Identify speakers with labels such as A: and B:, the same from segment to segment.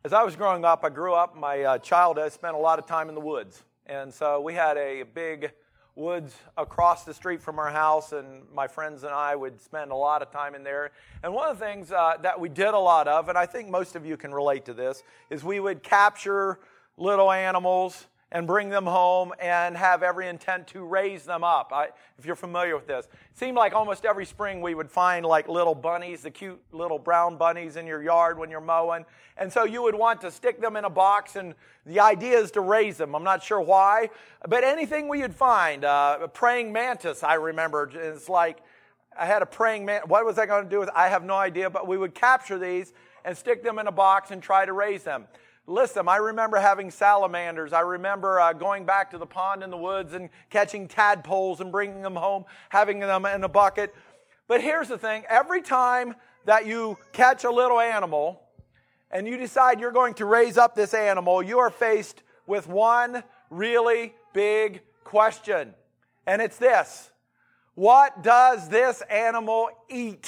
A: As I was growing up, I grew up, my childhood, I spent a lot of time in the woods. And so we had a big woods across the street from our house, and my friends and I would spend a lot of time in there. And one of the things that we did a lot of, and I think most of you can relate to this, is we would capture little animals and bring them home and have every intent to raise them up. If you're familiar with this. It seemed like almost every spring we would find like little bunnies, the cute little brown bunnies in your yard when you're mowing. And so you would want to stick them in a box, and the idea is to raise them. I'm not sure why, but anything we would find. A praying mantis, I remember. It's like I had a praying mantis. What was I going to do with it? I have no idea, but we would capture these and stick them in a box and try to raise them. Listen, I remember having salamanders. I remember going back to the pond in the woods and catching tadpoles and bringing them home, having them in a bucket. But here's the thing. Every time that you catch a little animal and you decide you're going to raise up this animal, you are faced with one really big question. And it's this: what does this animal eat?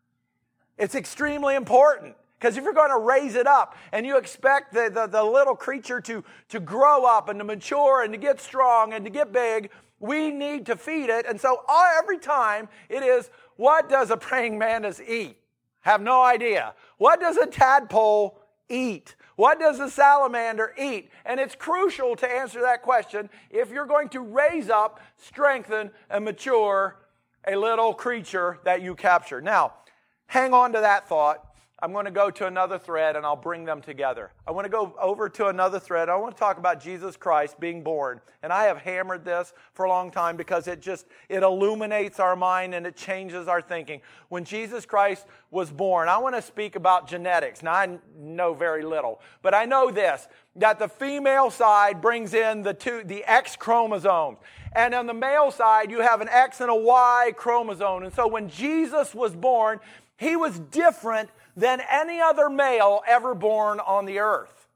A: It's extremely important. Because if you're going to raise it up and you expect the little creature to grow up and to mature and to get strong and to get big, we need to feed it. And so every time it is, what does a praying mantis eat? Have no idea. What does a tadpole eat? What does a salamander eat? And it's crucial to answer that question if you're going to raise up, strengthen, and mature a little creature that you capture. Now, hang on to that thought. I'm going to go to another thread and I'll bring them together. I want to go over to another thread. I want to talk about Jesus Christ being born. And I have hammered this for a long time because it illuminates our mind and it changes our thinking. When Jesus Christ was born, I want to speak about genetics. Now, I know very little, but I know this, that the female side brings in the X chromosomes. And on the male side, you have an X and a Y chromosome. And so when Jesus was born, he was different than any other male ever born on the earth.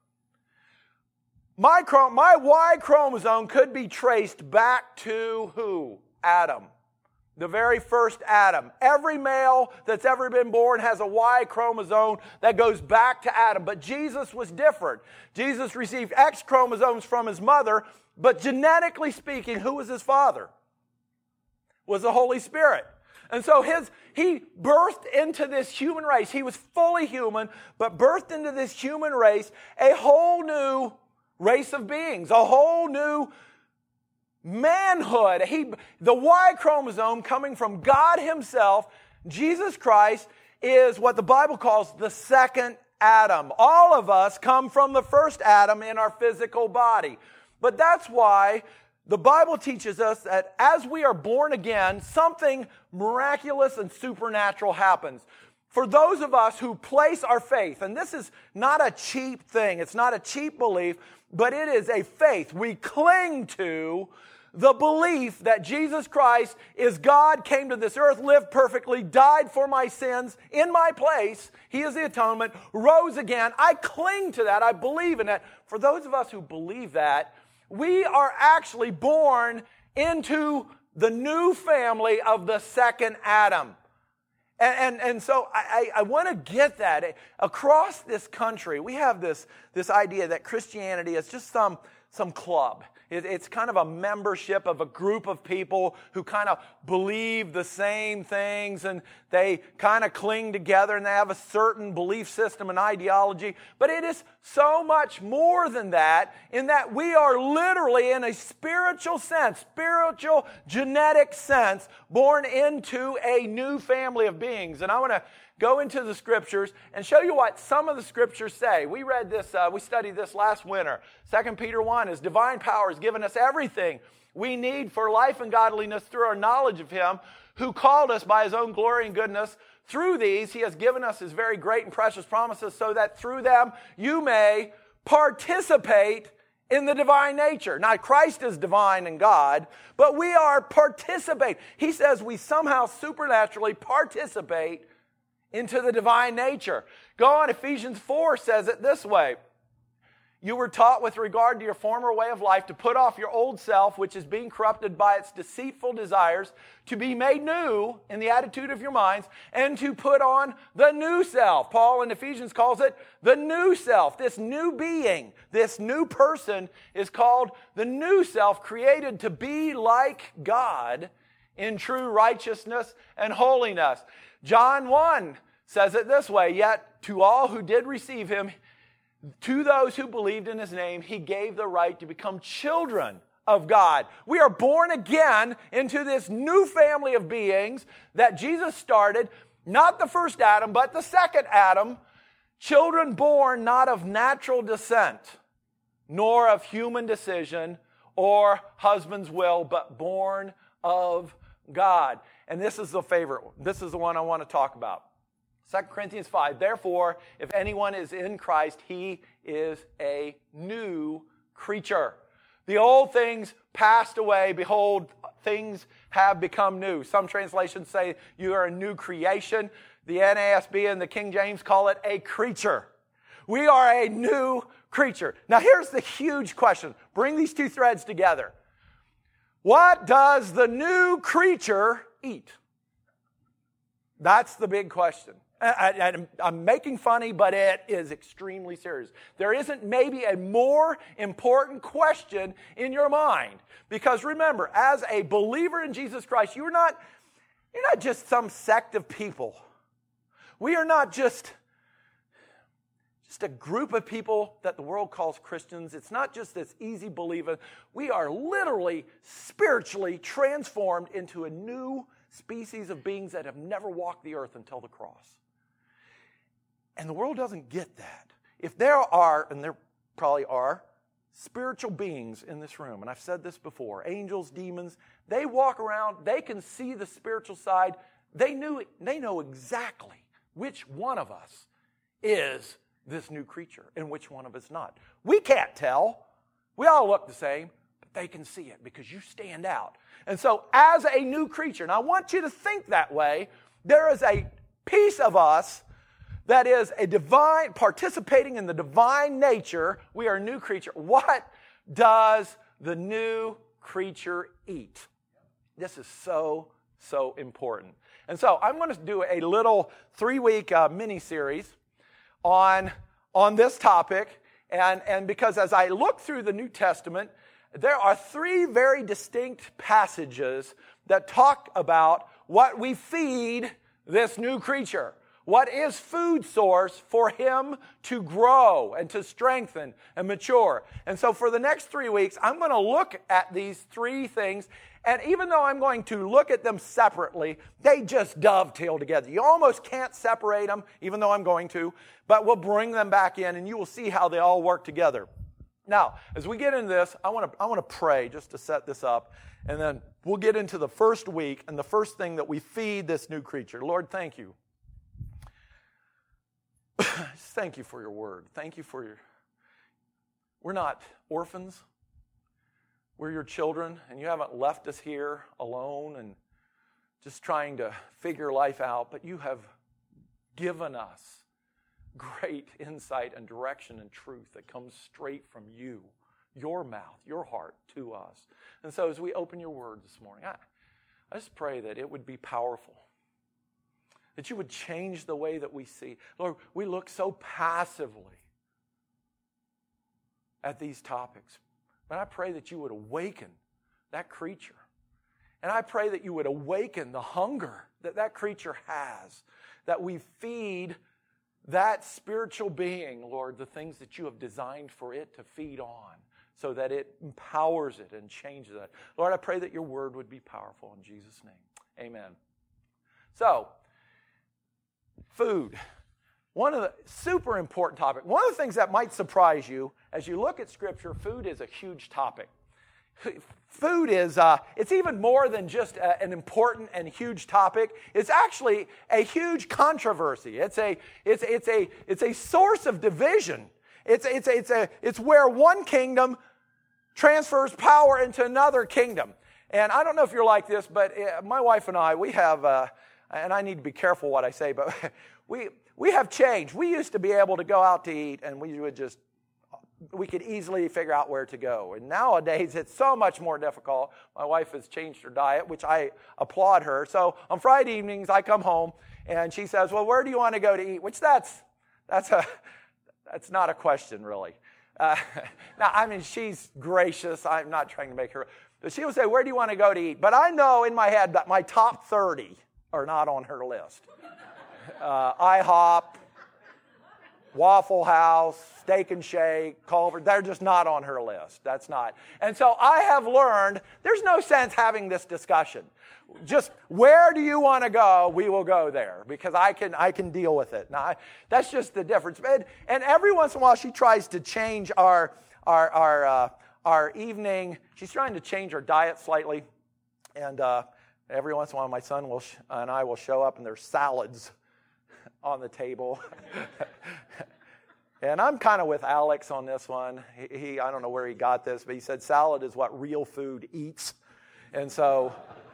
A: My Y chromosome could be traced back to who? Adam. The very first Adam. Every male that's ever been born has a Y chromosome that goes back to Adam. But Jesus was different. Jesus received X chromosomes from his mother, but genetically speaking, who was his father? Was the Holy Spirit. And so he birthed into this human race. He was fully human, but birthed into this human race a whole new race of beings, a whole new manhood. The Y chromosome coming from God himself, Jesus Christ, is what the Bible calls the second Adam. All of us come from the first Adam in our physical body. But that's why the Bible teaches us that as we are born again, something miraculous and supernatural happens. For those of us who place our faith, and this is not a cheap thing, it's not a cheap belief, but it is a faith. We cling to the belief that Jesus Christ is God, came to this earth, lived perfectly, died for my sins in my place. He is the atonement, rose again. I cling to that. I believe in it. For those of us who believe that, we are actually born into the new family of the second Adam. And so I want to get that. Across this country, we have this idea that Christianity is just some club. It's kind of a membership of a group of people who kind of believe the same things, and they kind of cling together, and they have a certain belief system and ideology. But it is so much more than that, in that we are literally, in a spiritual sense, spiritual genetic sense, born into a new family of beings. And I want to go into the scriptures and show you what some of the scriptures say. We read this, we studied this last winter. 2 Peter 1, his divine power has given us everything we need for life and godliness through our knowledge of him who called us by his own glory and goodness. Through these, he has given us his very great and precious promises so that through them you may participate in the divine nature. Now, Christ is divine and God, but we are participate. He says we somehow supernaturally participate into the divine nature. Go on, Ephesians 4 says it this way. You were taught with regard to your former way of life to put off your old self, which is being corrupted by its deceitful desires, to be made new in the attitude of your minds, and to put on the new self. Paul in Ephesians calls it the new self. This new being, this new person is called the new self, created to be like God in true righteousness and holiness. John 1 says it this way, yet to all who did receive him, to those who believed in his name, he gave the right to become children of God. We are born again into this new family of beings that Jesus started, not the first Adam, but the second Adam, children born not of natural descent, nor of human decision or husband's will, but born of God. And this is the favorite one. This is the one I want to talk about. 2 Corinthians 5, therefore, if anyone is in Christ, he is a new creature. The old things passed away. Behold, things have become new. Some translations say you are a new creation. The NASB and the King James call it a creature. We are a new creature. Now, here's the huge question. Bring these two threads together. What does the new creature eat? That's the big question. I'm making funny, but it is extremely serious. There isn't maybe a more important question in your mind. Because remember, as a believer in Jesus Christ, you're not just some sect of people. We are not just a group of people that the world calls Christians. It's not just this easy believing. We are literally spiritually transformed into a new species of beings that have never walked the earth until the cross. And the world doesn't get that. If there are, and there probably are, spiritual beings in this room, and I've said this before, angels, demons, they walk around, they can see the spiritual side. They know exactly which one of us is this new creature and which one of us not. We can't tell. We all look the same, but they can see it because you stand out. And so as a new creature, and I want you to think that way, there is a piece of us that is a divine, participating in the divine nature. We are a new creature. What does the new creature eat? This is so important. And so I'm going to do a little 3-week mini-series on this topic. And because as I look through the New Testament, there are 3 very distinct passages that talk about what we feed this new creature. What is food source for him to grow and to strengthen and mature? And so for the next 3 weeks, I'm going to look at these 3 things. And even though I'm going to look at them separately, they just dovetail together. You almost can't separate them, even though I'm going to. But we'll bring them back in, and you will see how they all work together. Now, as we get into this, I want to pray just to set this up. And then we'll get into the first week and the first thing that we feed this new creature. Lord, thank you. Thank you for your word. Thank you for we're not orphans. We're your children, and you haven't left us here alone and just trying to figure life out, but you have given us great insight and direction and truth that comes straight from you, your mouth, your heart to us. And so as we open your word this morning, I just pray that it would be powerful. That you would change the way that we see. Lord, we look so passively at these topics. But I pray that you would awaken that creature. And I pray that you would awaken the hunger that creature has. That we feed that spiritual being, Lord, the things that you have designed for it to feed on. So that it empowers it and changes it. Lord, I pray that your word would be powerful in Jesus' name. Amen. So, food. One of the super important topic. One of the things that might surprise you as you look at Scripture, food is a huge topic. Food is, it's even more than just an important and huge topic. It's actually a huge controversy. It's a source of division. It's where one kingdom transfers power into another kingdom. And I don't know if you're like this, but my wife and I, we have, and I need to be careful what I say, but we have changed. We used to be able to go out to eat, and we would just we could easily figure out where to go. And nowadays, it's so much more difficult. My wife has changed her diet, which I applaud her. So on Friday evenings, I come home, and she says, well, where do you want to go to eat? Which that's not a question, really. Now, I mean, she's gracious. I'm not trying to make her. But she will say, where do you want to go to eat? But I know in my head that my top 30 are not on her list. IHOP, Waffle House, Steak and Shake, Culver, they're just not on her list. That's not. And so I have learned there's no sense having this discussion. Just where do you want to go? We will go there because I can deal with it. Now, that's just the difference. And every once in a while she tries to change our evening. She's trying to change her diet slightly. And every once in a while my son and I will show up and there's salads on the table. And I'm kind of with Alex on this one. He I don't know where he got this, but he said salad is what real food eats. And so,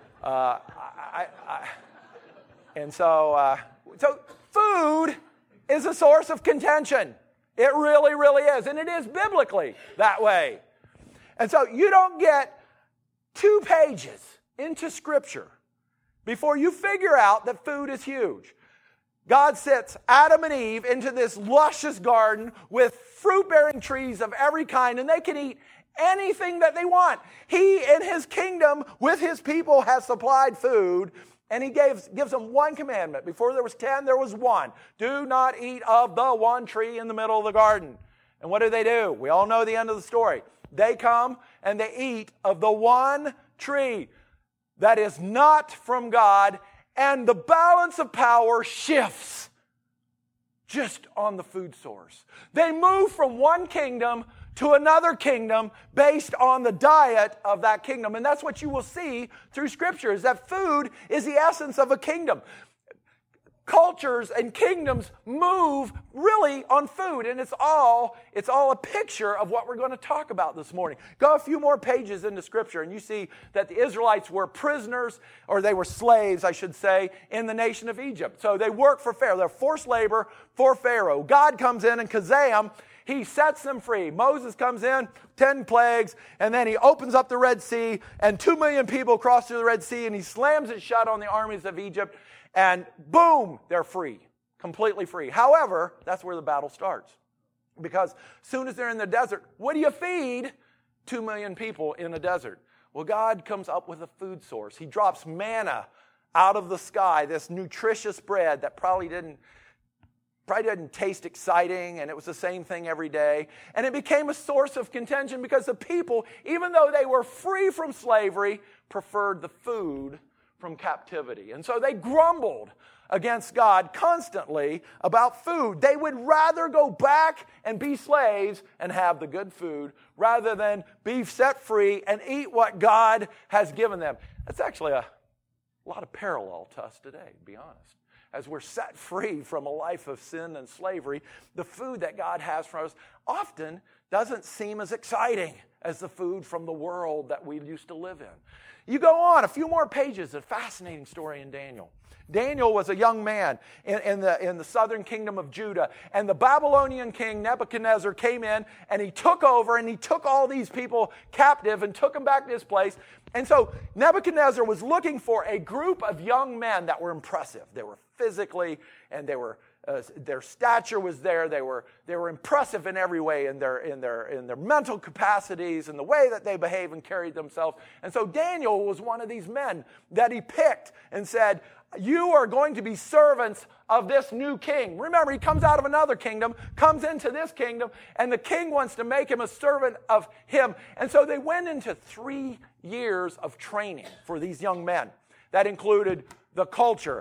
A: so food is a source of contention. It really, really is. And it is biblically that way. And so you don't get 2 pages into Scripture before you figure out that food is huge. God sets Adam and Eve into this luscious garden with fruit-bearing trees of every kind, and they can eat anything that they want. He, in His kingdom, with His people, has supplied food, and He gives them one commandment. Before there was 10, there was one. Do not eat of the one tree in the middle of the garden. And what do? We all know the end of the story. They come and they eat of the one tree that is not from God, and the balance of power shifts just on the food source. They move from one kingdom to another kingdom based on the diet of that kingdom. And that's what you will see through Scripture, is that food is the essence of a kingdom. Cultures and kingdoms move really on food, and it's all a picture of what we're going to talk about this morning. Go a few more pages into Scripture, and you see that the Israelites were prisoners, or they were slaves, I should say, in the nation of Egypt. So they worked for Pharaoh. They're forced labor for Pharaoh. God comes in and Kazam, He sets them free. Moses comes in, 10 plagues, and then He opens up the Red Sea, and 2 million people cross through the Red Sea, and He slams it shut on the armies of Egypt. And boom, they're free, completely free. However, that's where the battle starts. Because as soon as they're in the desert, what do you feed 2 million people in a desert? Well, God comes up with a food source. He drops manna out of the sky, this nutritious bread that probably didn't taste exciting, and it was the same thing every day. And it became a source of contention because the people, even though they were free from slavery, preferred the food from captivity. And so they grumbled against God constantly about food. They would rather go back and be slaves and have the good food rather than be set free and eat what God has given them. That's actually a lot of parallel to us today, to be honest. As we're set free from a life of sin and slavery, the food that God has for us often doesn't seem as exciting as the food from the world that we used to live in. You go on a few more pages, a fascinating story in Daniel. Daniel was a young man in the southern kingdom of Judah, and the Babylonian king Nebuchadnezzar came in and he took over and he took all these people captive and took them back to his place. And so Nebuchadnezzar was looking for a group of young men that were impressive. They were physically, and their stature was there. They were impressive in every way, in their mental capacities and the way that they behaved and carried themselves. And so Daniel was one of these men that he picked and said, you are going to be servants of this new king. Remember, he comes out of another kingdom, comes into this kingdom, and the king wants to make him a servant of him. And so they went into 3 years of training for these young men. That included the culture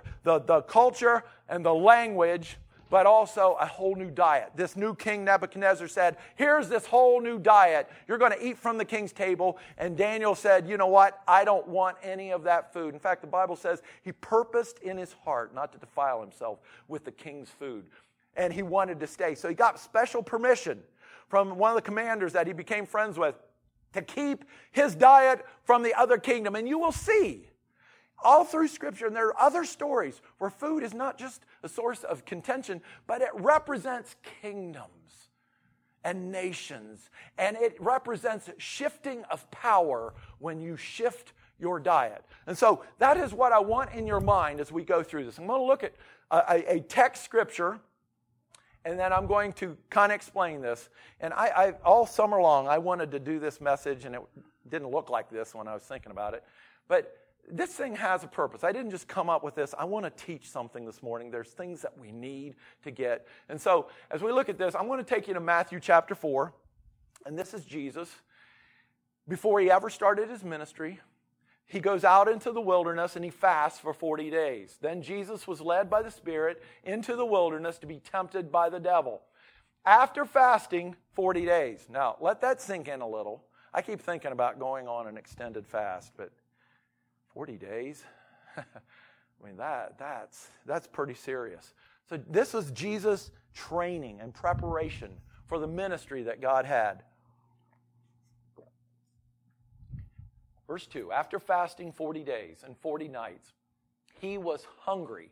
A: and the language, but also a whole new diet. This new king Nebuchadnezzar said, here's this whole new diet. You're going to eat from the king's table. And Daniel said, you know what? I don't want any of that food. In fact, the Bible says he purposed in his heart not to defile himself with the king's food. And he wanted to stay. So he got special permission from one of the commanders that he became friends with to keep his diet from the other kingdom. And you will see all through Scripture, and there are other stories where food is not just a source of contention, but it represents kingdoms and nations. And it represents shifting of power when you shift your diet. And so that is what I want in your mind as we go through this. I'm going to look at a text scripture, and then I'm going to kind of explain this. And I all summer long, I wanted to do this message, and it didn't look like this when I was thinking about it. But this thing has a purpose. I didn't just come up with this. I want to teach something this morning. There's things that we need to get. And so as we look at this, I'm going to take you to Matthew chapter 4. And this is Jesus. Before he ever started his ministry, he goes out into the wilderness and he fasts for 40 days. Then Jesus was led by the Spirit into the wilderness to be tempted by the devil. After fasting 40 days. Now, let that sink in a little. I keep thinking about going on an extended fast, but 40 days? I mean, that's pretty serious. So this was Jesus' training and preparation for the ministry that God had. Verse 2, after fasting 40 days and 40 nights, he was hungry.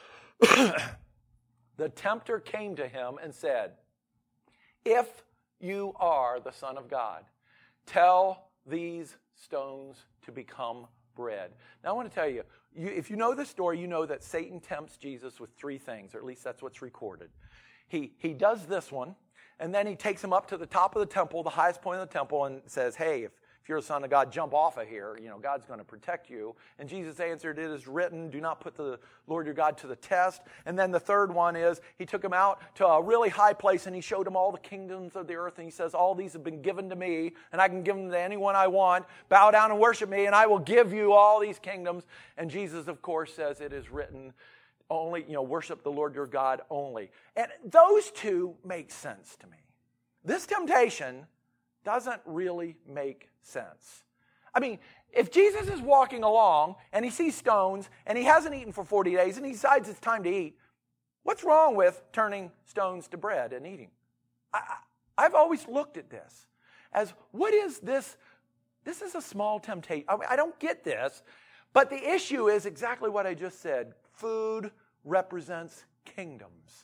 A: The tempter came to him and said, if you are the Son of God, tell these stones to become bread. Now I want to tell you, if you know this story, you know that Satan tempts Jesus with three things, or at least that's what's recorded. He does this one, and then he takes him up to the top of the temple, the highest point of the temple, and says, hey, if you're a son of God, jump off of here. You know, God's going to protect you. And Jesus answered, it is written, do not put the Lord your God to the test. And then the third one is, he took him out to a really high place and he showed him all the kingdoms of the earth. And he says, all these have been given to me and I can give them to anyone I want. Bow down and worship me and I will give you all these kingdoms. And Jesus, of course, says it is written, only, worship the Lord your God only. And those two make sense to me. This temptation doesn't really make sense. I mean, if Jesus is walking along and he sees stones and he hasn't eaten for 40 days and he decides it's time to eat, what's wrong with turning stones to bread and eating? I've always looked at this as, what is this? This is a small temptation. I don't get this, but the issue is exactly what I just said. Food represents kingdoms.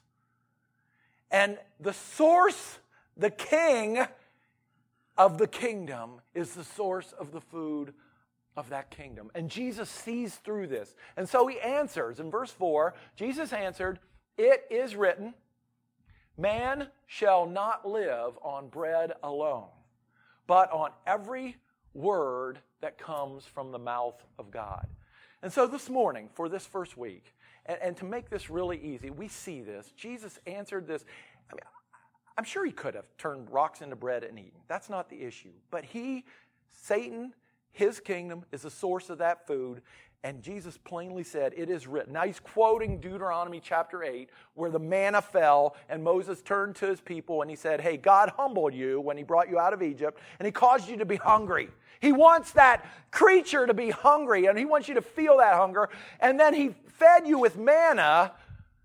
A: And the source, the king of the kingdom is the source of the food of that kingdom. And Jesus sees through this. And so he answers. In verse 4, Jesus answered, it is written, man shall not live on bread alone, but on every word that comes from the mouth of God. And so this morning, for this first week, and to make this really easy, we see this. Jesus answered this. I'm sure he could have turned rocks into bread and eaten. That's not the issue. But Satan, his kingdom is the source of that food. And Jesus plainly said, it is written. Now he's quoting Deuteronomy chapter 8, where the manna fell and Moses turned to his people and he said, hey, God humbled you when he brought you out of Egypt and he caused you to be hungry. He wants that creature to be hungry and he wants you to feel that hunger. And then he fed you with manna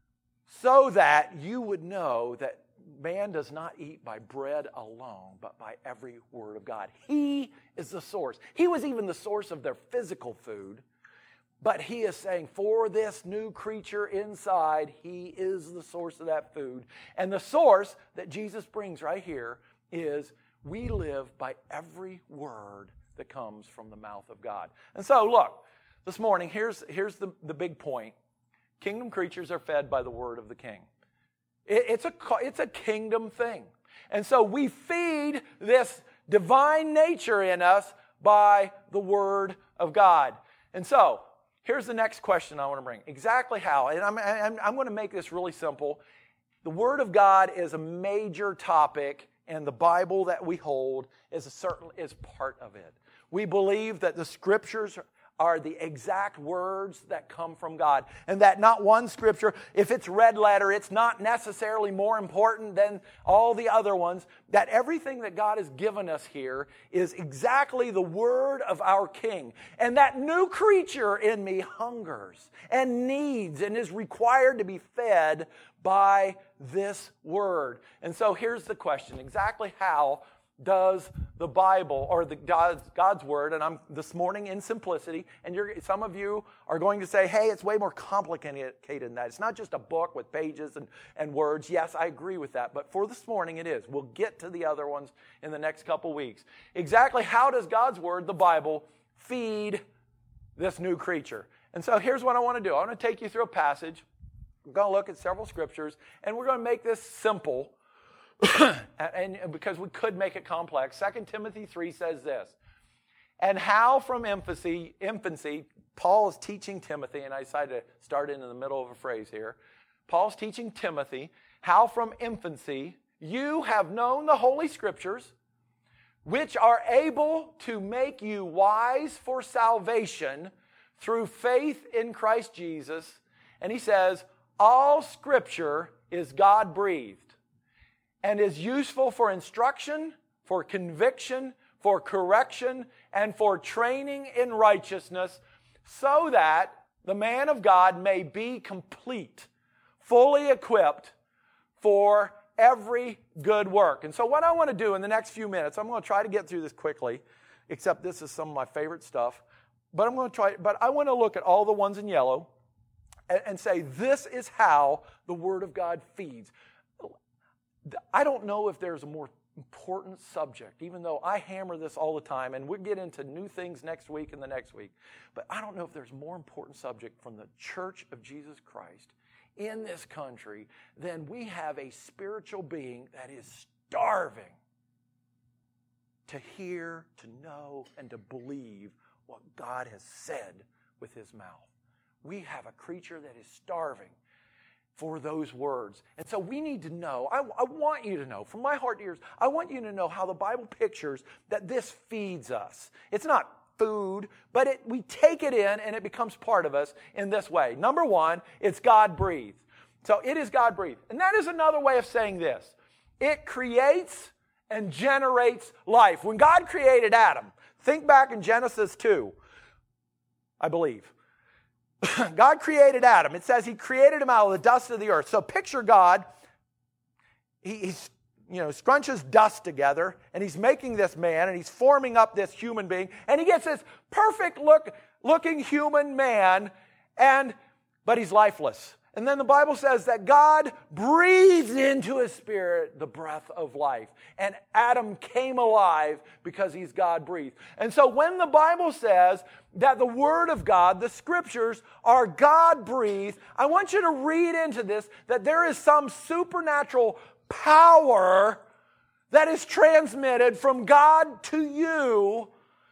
A: so that you would know that man does not eat by bread alone, but by every word of God. He is the source. He was even the source of their physical food. But he is saying, for this new creature inside, he is the source of that food. And the source that Jesus brings right here is we live by every word that comes from the mouth of God. And so, look, this morning, here's the big point. Kingdom creatures are fed by the word of the king. It's a kingdom thing. And so we feed this divine nature in us by the Word of God. And so here's the next question I want to bring. Exactly how? And I'm going to make this really simple. The Word of God is a major topic, and the Bible that we hold is part of it. We believe that the Scriptures are the exact words that come from God. And that not one scripture, if it's red letter, it's not necessarily more important than all the other ones. That everything that God has given us here is exactly the word of our King. And that new creature in me hungers and needs and is required to be fed by this word. And so here's the question. Exactly how does the Bible or God's Word, and I'm this morning in simplicity, and some of you are going to say, hey, it's way more complicated than that. It's not just a book with pages and words. Yes, I agree with that, but for this morning it is. We'll get to the other ones in the next couple weeks. Exactly how does God's Word, the Bible, feed this new creature? And so here's what I want to do. I want to take you through a passage. We're going to look at several scriptures, and we're going to make this simple. And because we could make it complex. 2 Timothy 3 says this, and how from infancy, Paul is teaching Timothy, and I decided to start in the middle of a phrase here. Paul's teaching Timothy, how from infancy you have known the Holy Scriptures, which are able to make you wise for salvation through faith in Christ Jesus. And he says, all Scripture is God-breathed and is useful for instruction, for conviction, for correction, and for training in righteousness, so that the man of God may be complete, fully equipped for every good work. And so what I want to do in the next few minutes, I'm going to try to get through this quickly, except this is some of my favorite stuff, but I want to look at all the ones in yellow and say, this is how the Word of God feeds. I don't know if there's a more important subject, even though I hammer this all the time, and we'll get into new things next week and the next week. But I don't know if there's a more important subject from the Church of Jesus Christ in this country than we have a spiritual being that is starving to hear, to know, and to believe what God has said with His mouth. We have a creature that is starving for those words. And so we need to know, I want you to know, from my heart to yours, I want you to know how the Bible pictures that this feeds us. It's not food, but we take it in and it becomes part of us in this way. Number one, it's God-breathed. So it is God-breathed. And that is another way of saying this. It creates and generates life. When God created Adam, think back in Genesis 2, I believe. God created Adam. It says He created him out of the dust of the earth. So picture God. He scrunches dust together, and He's making this man, and He's forming up this human being, and He gets this perfect looking human man, but he's lifeless. And then the Bible says that God breathed into his spirit the breath of life. And Adam came alive because he's God-breathed. And so when the Bible says that the Word of God, the Scriptures, are God-breathed, I want you to read into this that there is some supernatural power that is transmitted from God to you,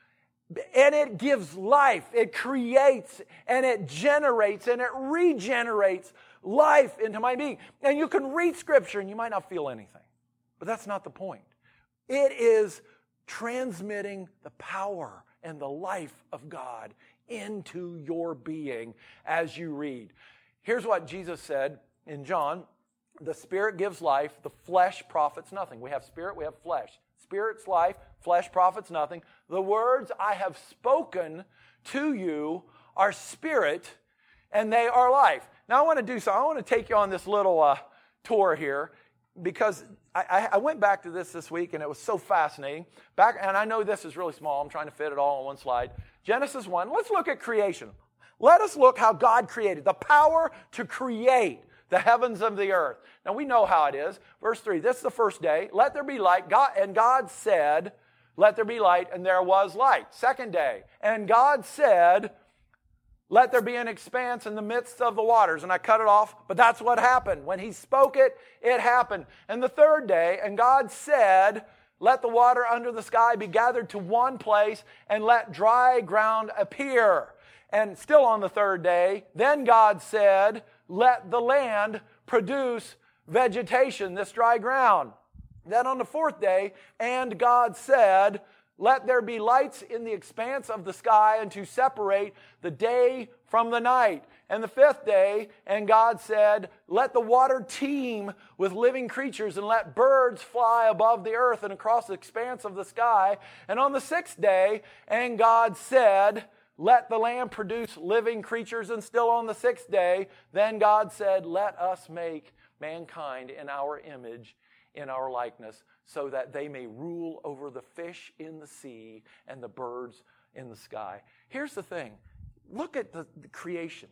A: and it gives life, it creates, and it generates, and it regenerates life into my being. And you can read Scripture and you might not feel anything, but that's not the point. It is transmitting the power and the life of God into your being as you read. Here's what Jesus said in John: the Spirit gives life, the flesh profits nothing. We have spirit, we have flesh. Spirit's life, flesh profits nothing. The words I have spoken to you are spirit, and they are life. Now I want to do so. I want to take you on this little tour here, because I went back to this week, and it was so fascinating. And I know this is really small. I'm trying to fit it all on one slide. Genesis 1. Let's look at creation. Let us look how God created. The power to create the heavens and the earth. Now we know how it is. Verse 3, this is the first day. Let there be light. God said, let there be light, and there was light. Second day, and God said, let there be an expanse in the midst of the waters. And I cut it off, but that's what happened. When He spoke it, it happened. And the third day, and God said, let the water under the sky be gathered to one place, and let dry ground appear. And still on the third day, then God said, let the land produce vegetation, this dry ground. Then on the fourth day, and God said, let there be lights in the expanse of the sky, and to separate the day from the night. And the fifth day, and God said, let the water teem with living creatures, and let birds fly above the earth and across the expanse of the sky. And on the sixth day, and God said, let the land produce living creatures. And still on the sixth day, then God said, let us make mankind in our image, in our likeness, so that they may rule over the fish in the sea and the birds in the sky. Here's the thing. Look at the creation.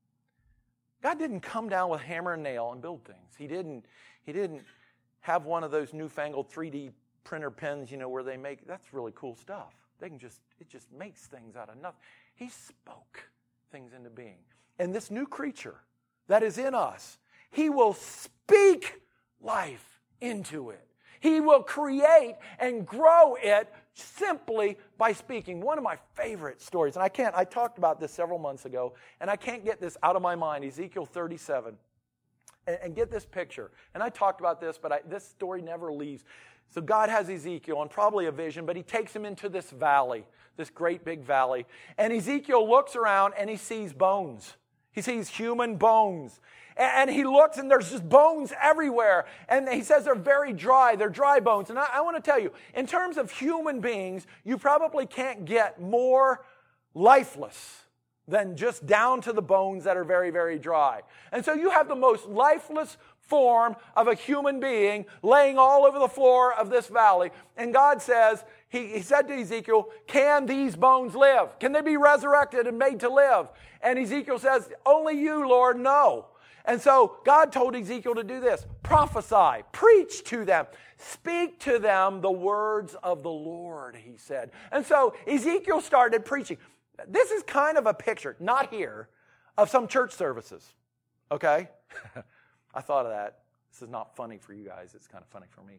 A: God didn't come down with hammer and nail and build things. He didn't have one of those newfangled 3D printer pens, where they make, that's really cool stuff. It just makes things out of nothing. He spoke things into being. And this new creature that is in us, He will speak life into it. He will create and grow it simply by speaking. One of my favorite stories, and I talked about this several months ago, and I can't get this out of my mind, Ezekiel 37. And get this picture. And I talked about this, but this story never leaves. So God has Ezekiel, and probably a vision, but He takes him into this valley, this great big valley. And Ezekiel looks around, and he sees bones. He sees human bones. And he looks, and there's just bones everywhere. And he says they're very dry. They're dry bones. And I want to tell you, in terms of human beings, you probably can't get more lifeless than just down to the bones that are very, very dry. And so you have the most lifeless form of a human being laying all over the floor of this valley. And God says, He said to Ezekiel, can these bones live? Can they be resurrected and made to live? And Ezekiel says, only you, Lord, know. And so God told Ezekiel to do this. Prophesy, preach to them, speak to them the words of the Lord, he said. And so Ezekiel started preaching. This is kind of a picture, not here, of some church services, okay? I thought of that. This is not funny for you guys. It's kind of funny for me.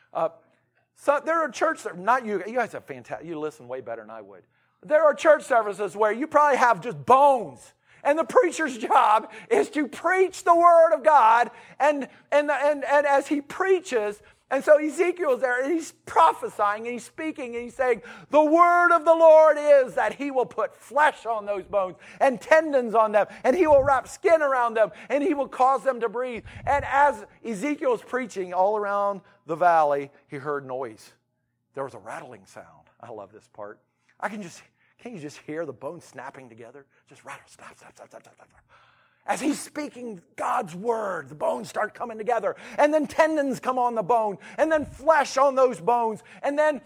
A: So there are church services, not you. You guys are fantastic. You listen way better than I would. There are church services where you probably have just bones. And the preacher's job is to preach the Word of God. And as he preaches, and so Ezekiel's there, and he's prophesying, and he's speaking, and he's saying, the word of the Lord is that He will put flesh on those bones and tendons on them, and He will wrap skin around them, and He will cause them to breathe. And as Ezekiel's preaching all around the valley, he heard noise. There was a rattling sound. I love this part. Can't you just hear the bones snapping together? Just rattle, snap. As he's speaking God's word, the bones start coming together, and then tendons come on the bone, and then flesh on those bones, and then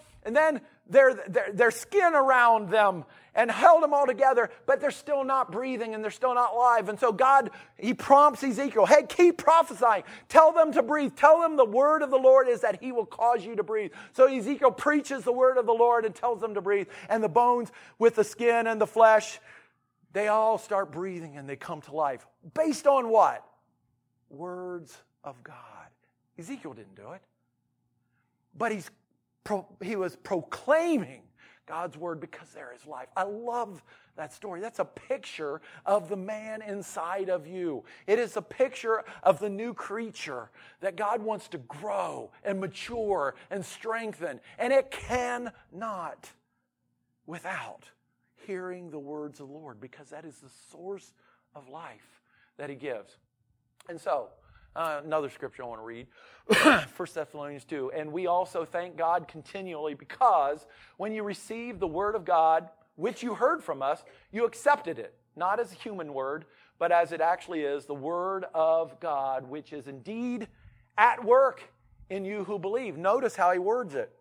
A: their skin around them, and held them all together, but they're still not breathing, and they're still not alive. And so God, He prompts Ezekiel, hey, keep prophesying. Tell them to breathe. Tell them the word of the Lord is that He will cause you to breathe. So Ezekiel preaches the word of the Lord and tells them to breathe, and the bones with the skin and the flesh, they all start breathing and they come to life. Based on what? Words of God. Ezekiel didn't do it. But he was proclaiming God's word because there is life. I love that story. That's a picture of the man inside of you. It is a picture of the new creature that God wants to grow and mature and strengthen. And it cannot without hearing the words of the Lord, because that is the source of life that He gives. And so, another scripture I want to read, 1 Thessalonians 2. And we also thank God continually because when you received the word of God, which you heard from us, you accepted it, not as a human word, but as it actually is, the word of God, which is indeed at work in you who believe. Notice how he words it.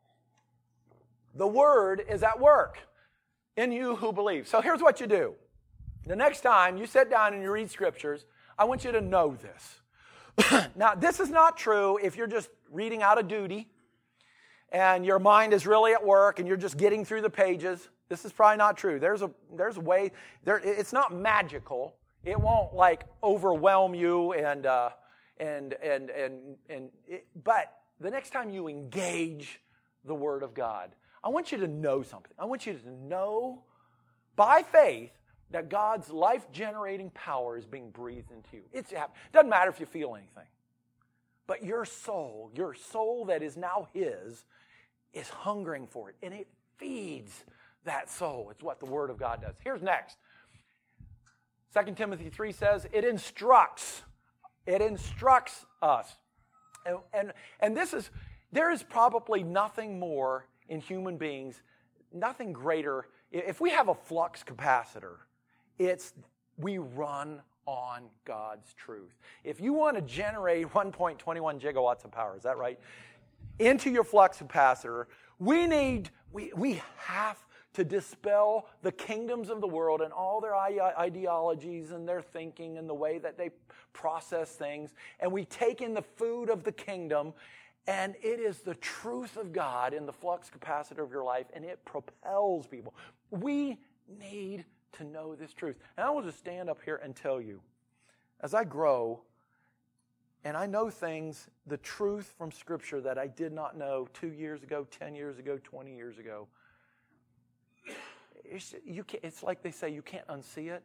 A: The word is at work in you who believe. So here's what you do. The next time you sit down and you read scriptures, I want you to know this. Now, this is not true if you're just reading out of duty and your mind is really at work and you're just getting through the pages. This is probably not true. There's a way. It's not magical. It won't overwhelm you but the next time you engage the Word of God, I want you to know something. I want you to know by faith that God's life-generating power is being breathed into you. It doesn't matter if you feel anything. But your soul that is now His, is hungering for it. And it feeds that soul. It's what the Word of God does. Here's next. 2 Timothy 3 says, it instructs us. And there is probably nothing more in human beings, nothing greater. If we have a flux capacitor, we run on God's truth. If you want to generate 1.21 gigawatts of power, is that right? into your flux capacitor, we have to dispel the kingdoms of the world and all their ideologies and their thinking and the way that they process things. And we take in the food of the kingdom, and it is the truth of God in the flux capacitor of your life, and it propels people. We need to know this truth. And I will just stand up here and tell you, as I grow, and I know things, the truth from Scripture that I did not know 2 years ago, 10 years ago, 20 years ago. It's like they say, you can't unsee it.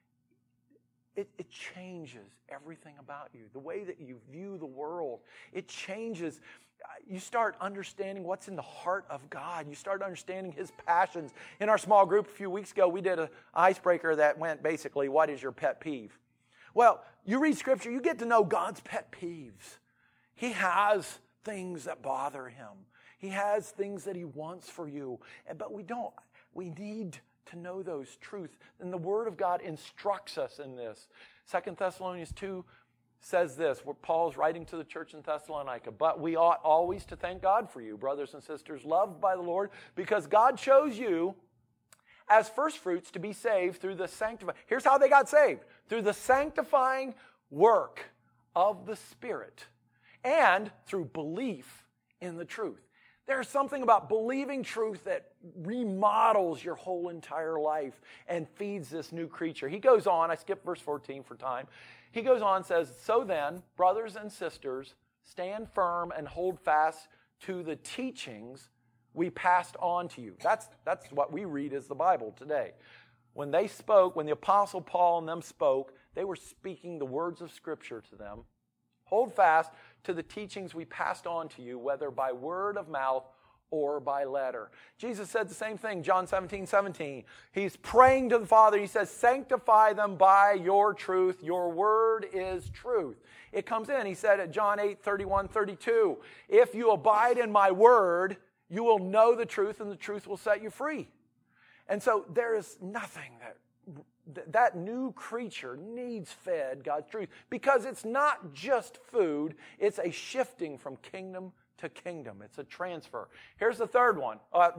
A: It changes everything about you. The way that you view the world, it changes. You start understanding what's in the heart of God. You start understanding His passions. In our small group a few weeks ago, we did an icebreaker that went basically, what is your pet peeve? Well, you read Scripture, you get to know God's pet peeves. He has things that bother Him. He has things that He wants for you. But we don't. We need to know those truths. And the Word of God instructs us in this. 2 Thessalonians 2 says this, where Paul's writing to the church in Thessalonica, but we ought always to thank God for you, brothers and sisters, loved by the Lord, because God chose you as firstfruits to be saved through the sanctifying. Here's how they got saved. Through the sanctifying work of the Spirit and through belief in the truth. There's something about believing truth that remodels your whole entire life and feeds this new creature. He goes on, I skipped verse 14 for time. He goes on and says, so then, brothers and sisters, stand firm and hold fast to the teachings we passed on to you. That's what we read as the Bible today. When they spoke, when the Apostle Paul and them spoke, they were speaking the words of Scripture to them. Hold fast to the teachings we passed on to you, whether by word of mouth or by letter. Jesus said the same thing, John 17:17. He's praying to the Father. He says, sanctify them by your truth. Your word is truth. It comes in. He said at John 8:31-32, if you abide in my word, you will know the truth, and the truth will set you free. And so there is nothing that new creature needs fed God's truth, because it's not just food, it's a shifting from kingdom to kingdom. It's a transfer. Here's the third one.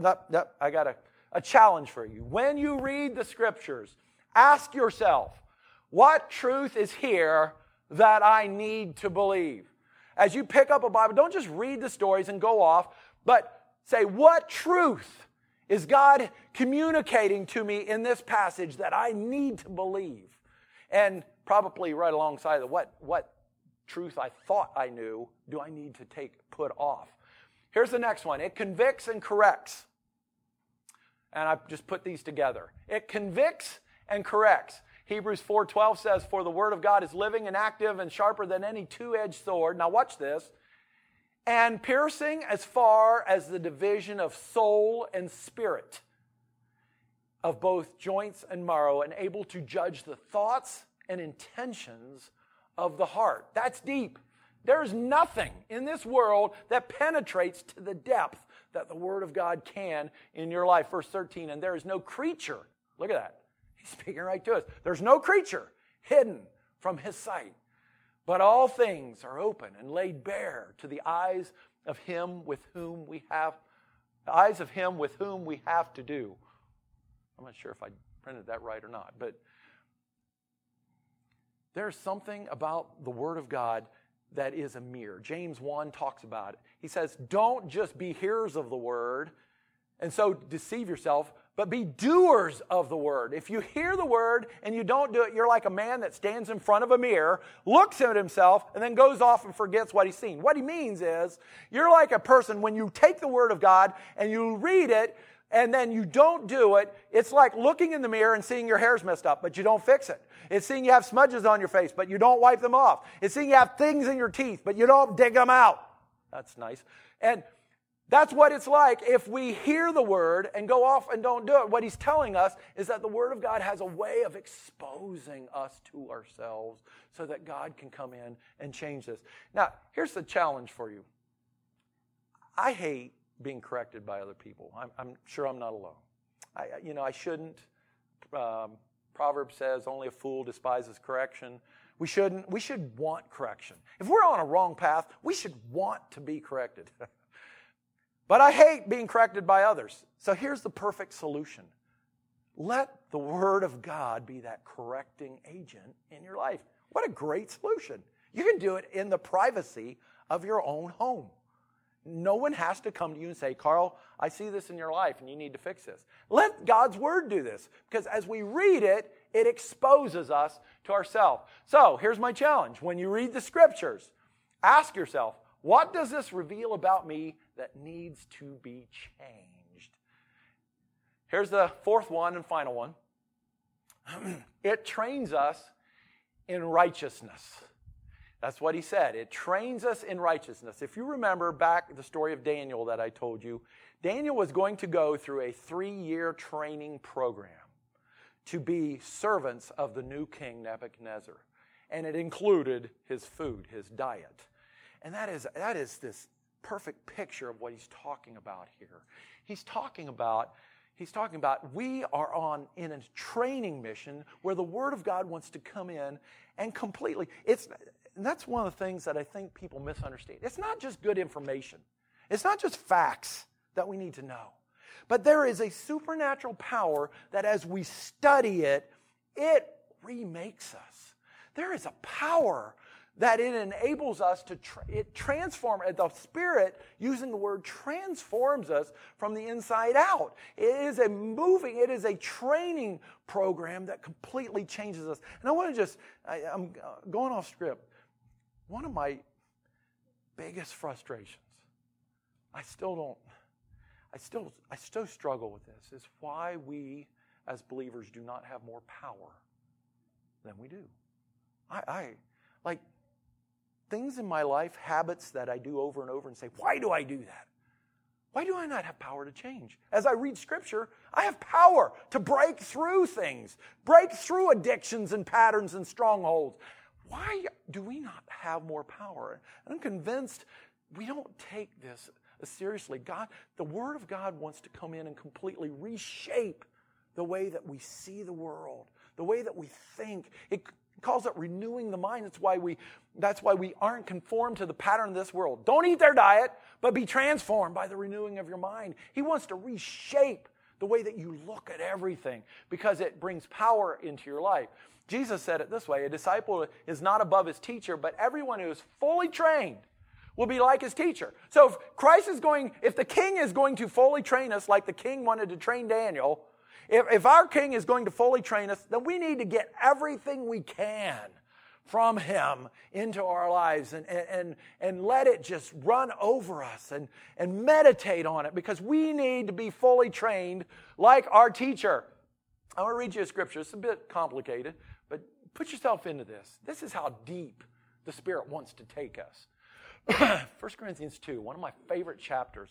A: I got a challenge for you. When you read the Scriptures, ask yourself, what truth is here that I need to believe? As you pick up a Bible, don't just read the stories and go off, but say, what truth is God communicating to me in this passage that I need to believe? And probably right alongside of what truth I thought I knew do I need to put off? Here's the next one. It convicts and corrects. And I've just put these together. It convicts and corrects. Hebrews 4:12 says, for the word of God is living and active and sharper than any two-edged sword. Now watch this. And piercing as far as the division of soul and spirit, of both joints and marrow, and able to judge the thoughts and intentions of the heart. That's deep. There's nothing in this world that penetrates to the depth that the Word of God can in your life. Verse 13, and there is no creature, look at that, he's speaking right to us. There's no creature hidden from His sight. But all things are open and laid bare to the eyes of Him with whom we have to do. I'm not sure if I printed that right or not, but there's something about the Word of God that is a mirror. James 1 talks about it. He says, don't just be hearers of the Word and so deceive yourself, but be doers of the word. If you hear the word and you don't do it, you're like a man that stands in front of a mirror, looks at himself, and then goes off and forgets what he's seen. What he means is, you're like a person, when you take the word of God and you read it, and then you don't do it, it's like looking in the mirror and seeing your hair's messed up, but you don't fix it. It's seeing you have smudges on your face, but you don't wipe them off. It's seeing you have things in your teeth, but you don't dig them out. That's nice. And that's what it's like if we hear the word and go off and don't do it. What he's telling us is that the word of God has a way of exposing us to ourselves so that God can come in and change this. Now, here's the challenge for you. I hate being corrected by other people. I'm sure I'm not alone. I shouldn't. Proverbs says only a fool despises correction. We should want correction. If we're on a wrong path, we should want to be corrected. But I hate being corrected by others. So here's the perfect solution. Let the Word of God be that correcting agent in your life. What a great solution. You can do it in the privacy of your own home. No one has to come to you and say, Carl, I see this in your life and you need to fix this. Let God's Word do this, because as we read it, it exposes us to ourselves. So here's my challenge. When you read the Scriptures, ask yourself, what does this reveal about me that needs to be changed? Here's the fourth one and final one. It trains us in righteousness. That's what he said. It trains us in righteousness. If you remember back the story of Daniel that I told you, Daniel was going to go through a 3-year training program to be servants of the new king Nebuchadnezzar. And it included his food, his diet. And that is this perfect picture of what he's talking about here. He's talking about we are in a training mission where the Word of God wants to come in and completely, and that's one of the things that I think people misunderstand. It's not just good information. It's not just facts that we need to know. But there is a supernatural power that as we study it, it remakes us. There is a power that it enables us to, the Spirit, using the word, transforms us from the inside out. It is a training program that completely changes us. And I want to I'm going off script. One of my biggest frustrations, I still struggle with this, is why we as believers do not have more power than we do. I like things in my life, habits that I do over and over and say, why do I do that? Why do I not have power to change? As I read Scripture, I have power to break through things, break through addictions and patterns and strongholds. Why do we not have more power? And I'm convinced we don't take this seriously. The Word of God wants to come in and completely reshape the way that we see the world, the way that we think. It calls it renewing the mind. That's why we aren't conformed to the pattern of this world. Don't eat their diet, but be transformed by the renewing of your mind. He wants to reshape the way that you look at everything because it brings power into your life. Jesus said it this way, a disciple is not above his teacher, but everyone who is fully trained will be like his teacher. So if the king is going to fully train us like the king wanted to train Daniel, if our king is going to fully train us, then we need to get everything we can from him into our lives and let it just run over us and meditate on it, because we need to be fully trained like our teacher. I want to read you a scripture. It's a bit complicated, but put yourself into this. This is how deep the Spirit wants to take us. 1 Corinthians 2, one of my favorite chapters.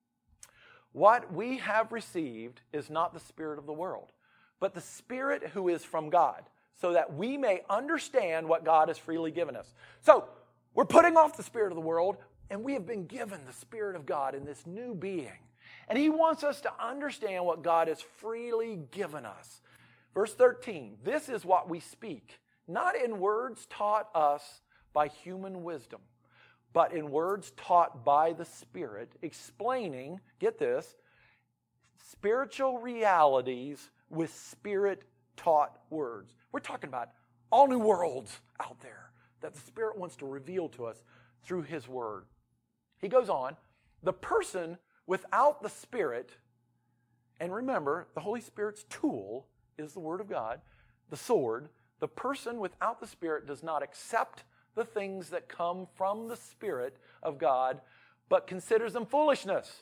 A: What we have received is not the spirit of the world, but the Spirit who is from God, so that we may understand what God has freely given us. So, we're putting off the spirit of the world, and we have been given the Spirit of God in this new being. And He wants us to understand what God has freely given us. Verse 13, this is what we speak, not in words taught us by human wisdom, but in words taught by the Spirit, explaining, get this, spiritual realities with Spirit-taught words. We're talking about all new worlds out there that the Spirit wants to reveal to us through His Word. He goes on, the person without the Spirit, and remember, the Holy Spirit's tool is the Word of God, the sword. The person without the Spirit does not accept the things that come from the Spirit of God, but considers them foolishness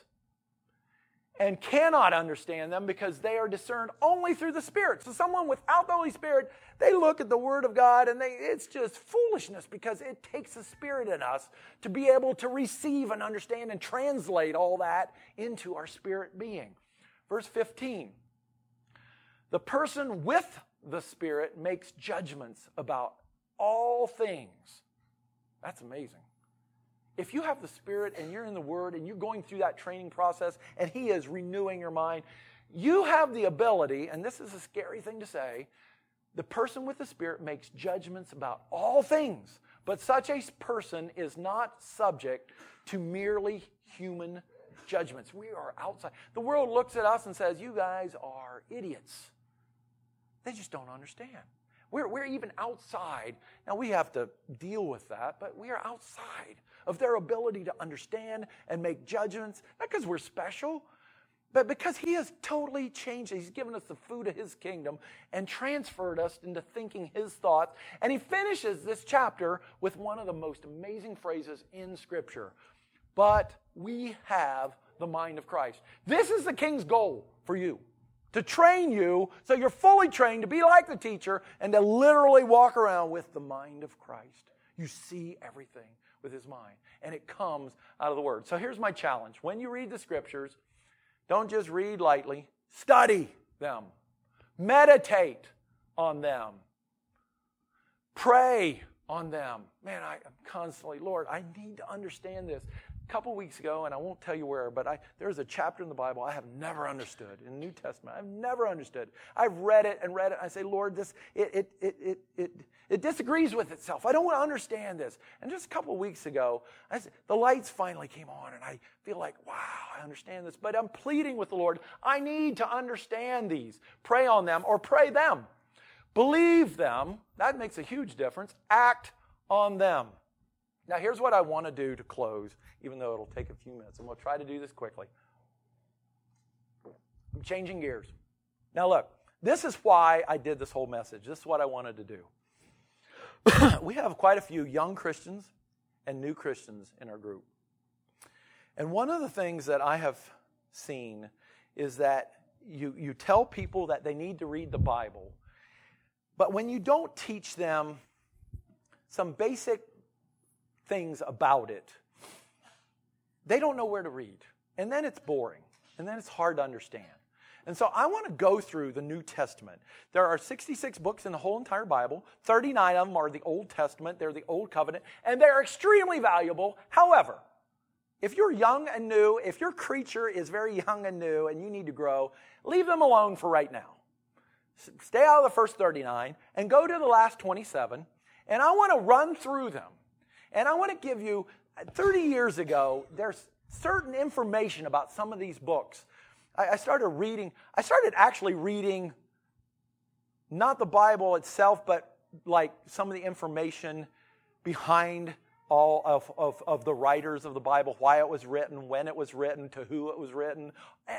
A: and cannot understand them because they are discerned only through the Spirit. So someone without the Holy Spirit, they look at the Word of God and it's just foolishness because it takes the Spirit in us to be able to receive and understand and translate all that into our spirit being. Verse 15, the person with the Spirit makes judgments about all things. That's amazing. If you have the Spirit and you're in the Word and you're going through that training process and He is renewing your mind, you have the ability, and this is a scary thing to say, the person with the Spirit makes judgments about all things, but such a person is not subject to merely human judgments. We are outside. The world looks at us and says, you guys are idiots. They just don't understand. We're even outside. Now, we have to deal with that, but we are outside of their ability to understand and make judgments, not because we're special, but because he has totally changed. He's given us the food of his kingdom and transferred us into thinking his thoughts. And he finishes this chapter with one of the most amazing phrases in Scripture. But we have the mind of Christ. This is the king's goal for you. To train you so you're fully trained to be like the teacher and to literally walk around with the mind of Christ. You see everything with his mind. And it comes out of the Word. So here's my challenge. When you read the Scriptures, don't just read lightly. Study them. Meditate on them. Pray on them. Man, I'm constantly, Lord, I need to understand this. A couple weeks ago, and I won't tell you where, but there's a chapter in the Bible I have never understood. In the New Testament, I've never understood. I've read it. And I say, Lord, it disagrees with itself. I don't want to understand this. And just a couple weeks ago, the lights finally came on, and I feel like, wow, I understand this. But I'm pleading with the Lord, I need to understand these. Pray on them or pray them. Believe them. That makes a huge difference. Act on them. Now, here's what I want to do to close, even though it'll take a few minutes, and we'll try to do this quickly. I'm changing gears. Now, look, this is why I did this whole message. This is what I wanted to do. We have quite a few young Christians and new Christians in our group. And one of the things that I have seen is that you tell people that they need to read the Bible, but when you don't teach them some basic things about it, they don't know where to read. And then it's boring. And then it's hard to understand. And so I want to go through the New Testament. There are 66 books in the whole entire Bible. 39 of them are the Old Testament. They're the Old Covenant. And they're extremely valuable. However, if you're young and new, if your creature is very young and new and you need to grow, leave them alone for right now. Stay out of the first 39 and go to the last 27. And I want to run through them. And I want to give you, 30 years ago, there's certain information about some of these books. I started actually reading, not the Bible itself, but like some of the information behind all of the writers of the Bible, why it was written, when it was written, to who it was written.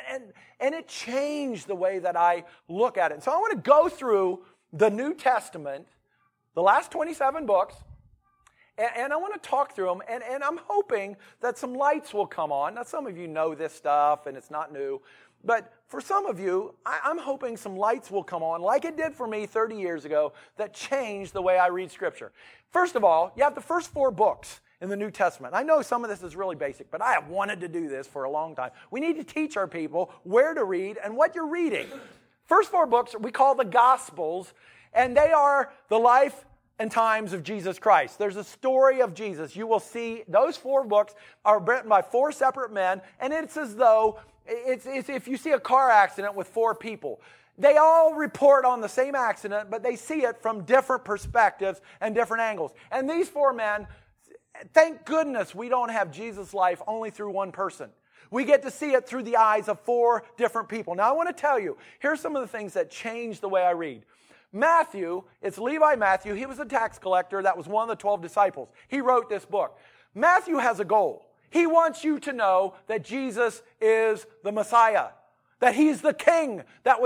A: And it changed the way that I look at it. And so I want to go through the New Testament, the last 27 books, and I want to talk through them, and I'm hoping that some lights will come on. Now, some of you know this stuff, and it's not new, but for some of you, I'm hoping some lights will come on, like it did for me 30 years ago, that changed the way I read Scripture. First of all, you have the first 4 books in the New Testament. I know some of this is really basic, but I have wanted to do this for a long time. We need to teach our people where to read and what you're reading. First 4 books we call the Gospels, and they are the life and times of Jesus Christ. There's a story of Jesus. You will see those 4 books are written by 4 separate men, and it's as though it's if you see a car accident with 4 people. They all report on the same accident, but they see it from different perspectives and different angles. And these 4 men, thank goodness we don't have Jesus' life only through one person. We get to see it through the eyes of 4 different people. Now I want to tell you, here's some of the things that changed the way I read. Matthew, it's Levi Matthew. He was a tax collector. That was one of the 12 disciples. He wrote this book. Matthew has a goal. He wants you to know that Jesus is the Messiah, that he's the king.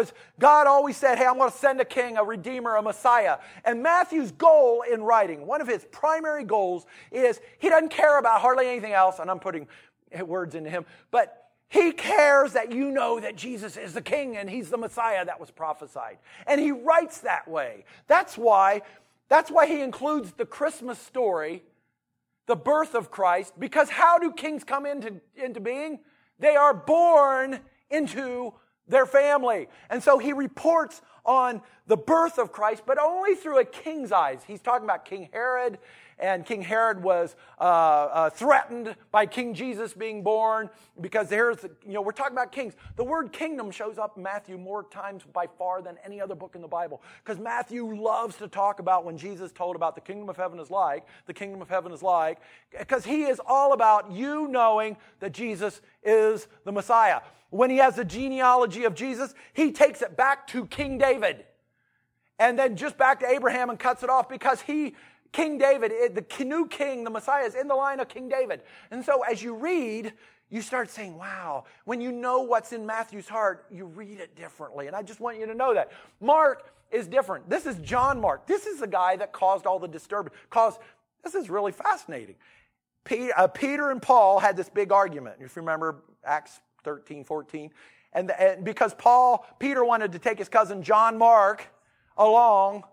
A: God always said, hey, I'm going to send a king, a redeemer, a Messiah. And Matthew's goal in writing, one of his primary goals is he doesn't care about hardly anything else, and I'm putting words into him, but he cares that you know that Jesus is the king and he's the Messiah that was prophesied. And he writes that way. That's why he includes the Christmas story, the birth of Christ, because how do kings come into being? They are born into their family. And so he reports on the birth of Christ, but only through a king's eyes. He's talking about King Herod, and King Herod was threatened by King Jesus being born, because we're talking about kings. The word kingdom shows up in Matthew more times by far than any other book in the Bible, because Matthew loves to talk about when Jesus told about the kingdom of heaven is like, because he is all about you knowing that Jesus is the Messiah. When he has the genealogy of Jesus, he takes it back to King David, and then just back to Abraham and cuts it off, because King David, the new king, the Messiah, is in the line of King David. And so as you read, you start saying, wow, when you know what's in Matthew's heart, you read it differently. And I just want you to know that. Mark is different. This is John Mark. This is the guy that caused all the disturbance. This is really fascinating. Peter and Paul had this big argument. If you remember Acts 13, 14. And because Peter wanted to take his cousin John Mark along,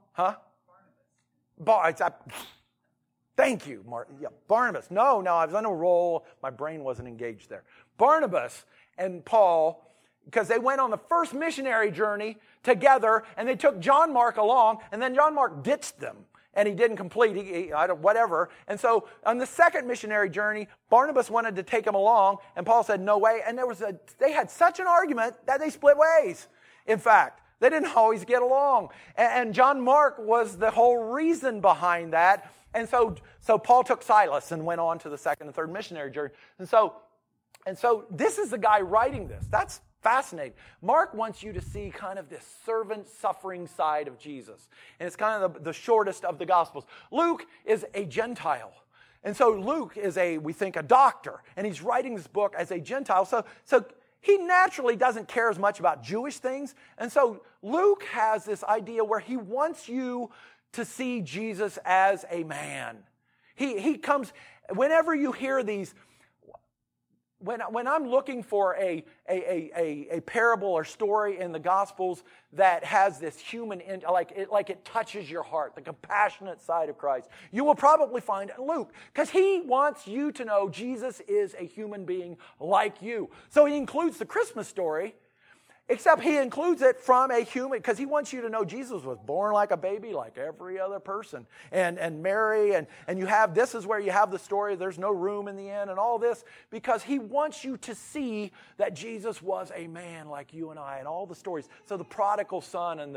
A: Thank you, Martin. Yeah, Barnabas. No, I was on a roll. My brain wasn't engaged there. Barnabas and Paul, because they went on the first missionary journey together, and they took John Mark along, and then John Mark ditched them, and he didn't complete, whatever. And so on the second missionary journey, Barnabas wanted to take him along, and Paul said, no way. And they had such an argument that they split ways, in fact. They didn't always get along. And John Mark was the whole reason behind that. And so Paul took Silas and went on to the second and third missionary journey. And so this is the guy writing this. That's fascinating. Mark wants you to see kind of this servant suffering side of Jesus. And it's kind of the shortest of the Gospels. Luke is a Gentile. And so Luke is we think a doctor. And he's writing this book as a Gentile. So he naturally doesn't care as much about Jewish things. And so Luke has this idea where he wants you to see Jesus as a man. He comes, whenever you hear these, when I'm looking for a parable or story in the Gospels that has this human, like it touches your heart, the compassionate side of Christ, you will probably find it in Luke, because he wants you to know Jesus is a human being like you. So he includes the Christmas story, except he includes it from a human, because he wants you to know Jesus was born like a baby, like every other person. And Mary, and this is where you have the story, there's no room in the inn, and all this, because he wants you to see that Jesus was a man like you and I, and all the stories. So the prodigal son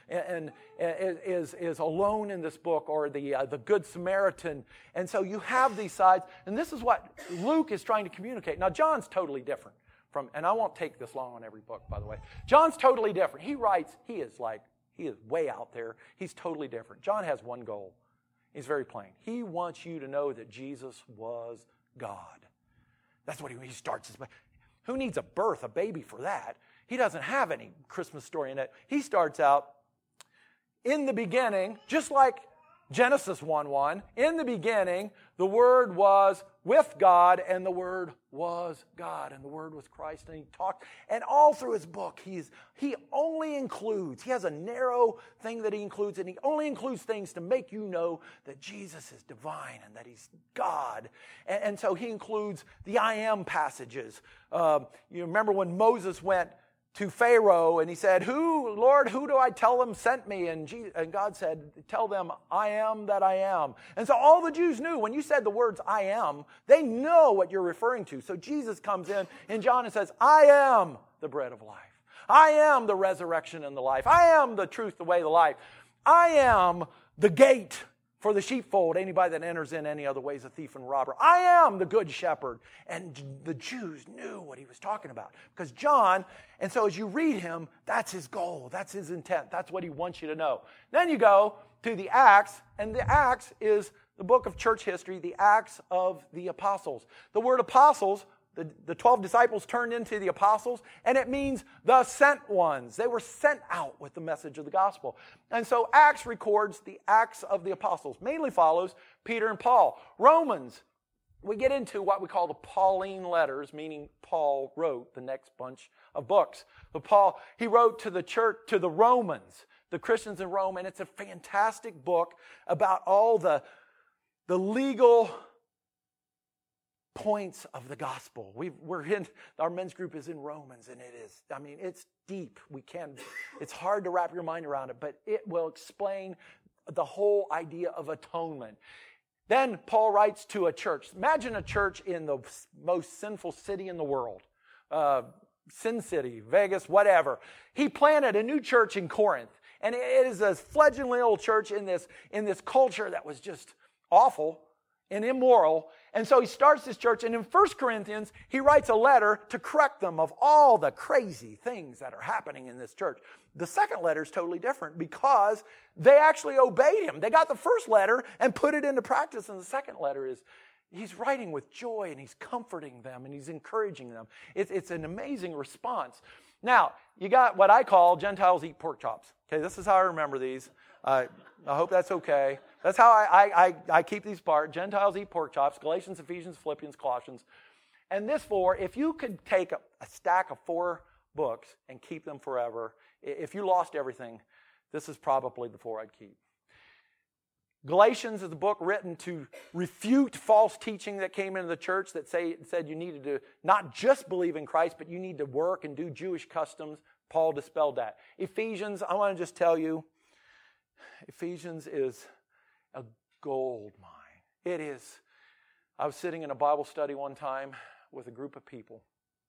A: is alone in this book, or the Good Samaritan. And so you have these sides, and this is what Luke is trying to communicate. Now, John's totally different. And I won't take this long on every book, by the way. John's totally different. He writes, he is way out there. He's totally different. John has one goal. He's very plain. He wants you to know that Jesus was God. That's what he starts his book. Who needs a baby for that? He doesn't have any Christmas story in it. He starts out, in the beginning, just like Genesis 1:1, in the beginning, the Word was with God, and the Word was God, and the Word was Christ, and he talked. And all through his book, he has a narrow thing that he includes, and he only includes things to make you know that Jesus is divine and that he's God. And so he includes the I am passages. You remember when Moses went to Pharaoh, and he said, Lord, who do I tell them sent me? And God said, tell them, I am that I am. And so all the Jews knew, when you said the words I am, they know what you're referring to. So Jesus comes in John and says, I am the bread of life. I am the resurrection and the life. I am the truth, the way, the life. I am the gate for the sheepfold. Anybody that enters in any other way is a thief and robber. I am the good shepherd. And the Jews knew what he was talking about. Because John, and so as you read him, that's his goal. That's his intent. That's what he wants you to know. Then you go to the Acts, and the Acts is the book of church history, the Acts of the Apostles. The word apostles, the 12 disciples turned into the apostles, and it means the sent ones. They were sent out with the message of the gospel. And so Acts records the Acts of the Apostles, mainly follows Peter and Paul. Romans, we get into what we call the Pauline letters, meaning Paul wrote the next bunch of books. But he wrote to the church, to the Romans, the Christians in Rome, and it's a fantastic book about all the legal points of the gospel. Our men's group is in Romans, and it's deep. It's hard to wrap your mind around it, but it will explain the whole idea of atonement. Then Paul writes to a church. Imagine a church in the most sinful city in the world. Sin City, Vegas, whatever. He planted a new church in Corinth. And it is a fledgling little church in this culture that was just awful and immoral. And so he starts this church, and in 1 Corinthians, he writes a letter to correct them of all the crazy things that are happening in this church. The second letter is totally different because they actually obeyed him. They got the first letter and put it into practice, and the second letter is he's writing with joy, and he's comforting them, and he's encouraging them. It's an amazing response. Now, you got what I call Gentiles eat pork chops. Okay, this is how I remember these. I hope that's okay. That's how I keep these apart. Gentiles eat pork chops, Galatians, Ephesians, Philippians, Colossians. And this 4, if you could take a stack of 4 books and keep them forever, if you lost everything, this is probably the 4 I'd keep. Galatians is a book written to refute false teaching that came into the church that said you needed to not just believe in Christ, but you need to work and do Jewish customs. Paul dispelled that. Ephesians, I want to just tell you, Ephesians is a gold mine. It is. I was sitting in a Bible study one time with a group of people,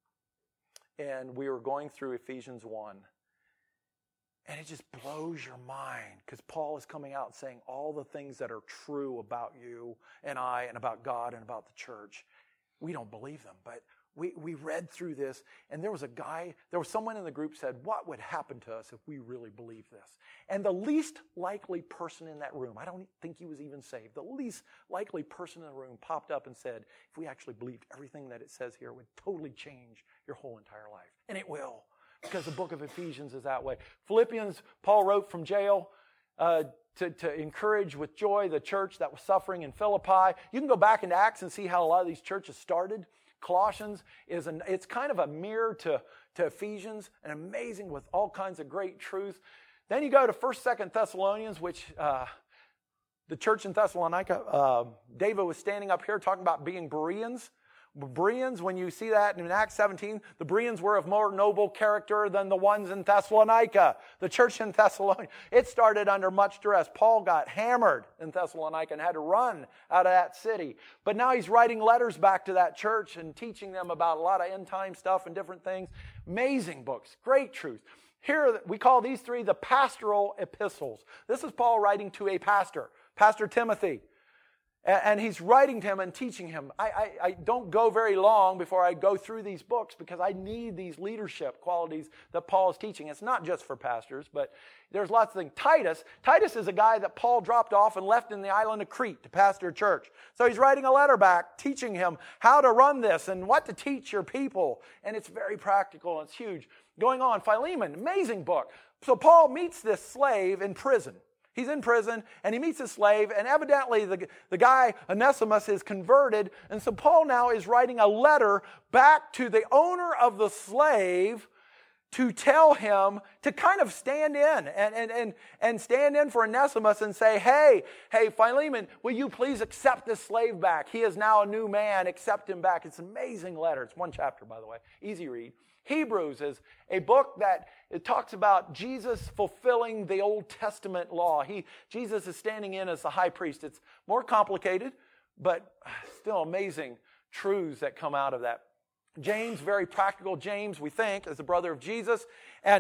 A: and we were going through Ephesians 1. And it just blows your mind because Paul is coming out and saying all the things that are true about you and I and about God and about the church. We don't believe them, but we read through this, and there was someone in the group said, what would happen to us if we really believed this? And the least likely person in that room, I don't think he was even saved, the least likely person in the room popped up and said, if we actually believed everything that it says here, it would totally change your whole entire life. And it will. Because the book of Ephesians is that way. Philippians, Paul wrote from jail to encourage with joy the church that was suffering in Philippi. You can go back into Acts and see how a lot of these churches started. Colossians it's kind of a mirror to Ephesians, and amazing with all kinds of great truth. Then you go to 1st, 2nd Thessalonians, which the church in Thessalonica, David was standing up here talking about being Bereans. Bereans, when you see that in Acts 17, the Bereans were of more noble character than the ones in Thessalonica. The church in Thessalonica, it started under much duress. Paul got hammered in Thessalonica and had to run out of that city. But now he's writing letters back to that church and teaching them about a lot of end time stuff and different things. Amazing books, great truth. Here we call these 3 the pastoral epistles. This is Paul writing to a pastor, Pastor Timothy. And he's writing to him and teaching him. I don't go very long before I go through these books because I need these leadership qualities that Paul is teaching. It's not just for pastors, but there's lots of things. Titus is a guy that Paul dropped off and left in the island of Crete to pastor a church. So he's writing a letter back teaching him how to run this and what to teach your people. And it's very practical and it's huge. Going on, Philemon, amazing book. So Paul meets this slave in prison. He's in prison, and he meets a slave, and evidently the guy, Onesimus, is converted, and so Paul now is writing a letter back to the owner of the slave to tell him to kind of stand in and stand in for Onesimus and say, hey, Philemon, will you please accept this slave back? He is now a new man. Accept him back. It's an amazing letter. It's 1 chapter, by the way. Easy read. Hebrews is a book that it talks about Jesus fulfilling the Old Testament law. Jesus is standing in as the high priest. It's more complicated, but still amazing truths that come out of that. James, very practical. James, we think, is the brother of Jesus, and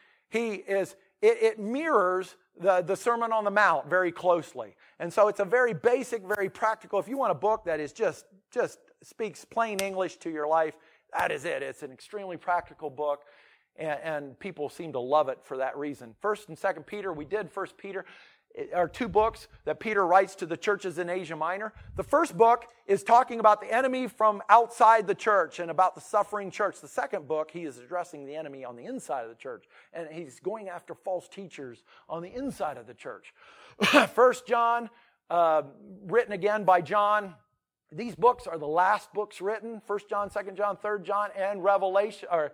A: it mirrors the Sermon on the Mount very closely. And so it's a very basic, very practical. If you want a book that is just speaks plain English to your life, that is it. It's an extremely practical book, and people seem to love it for that reason. 1st and 2nd Peter, we did 1st Peter, are 2 books that Peter writes to the churches in Asia Minor. The first book is talking about the enemy from outside the church and about the suffering church. The second book, he is addressing the enemy on the inside of the church, and he's going after false teachers on the inside of the church. 1 John, written again by John. These books are the last books written, 1 John, 2 John, 3 John, and Revelation, or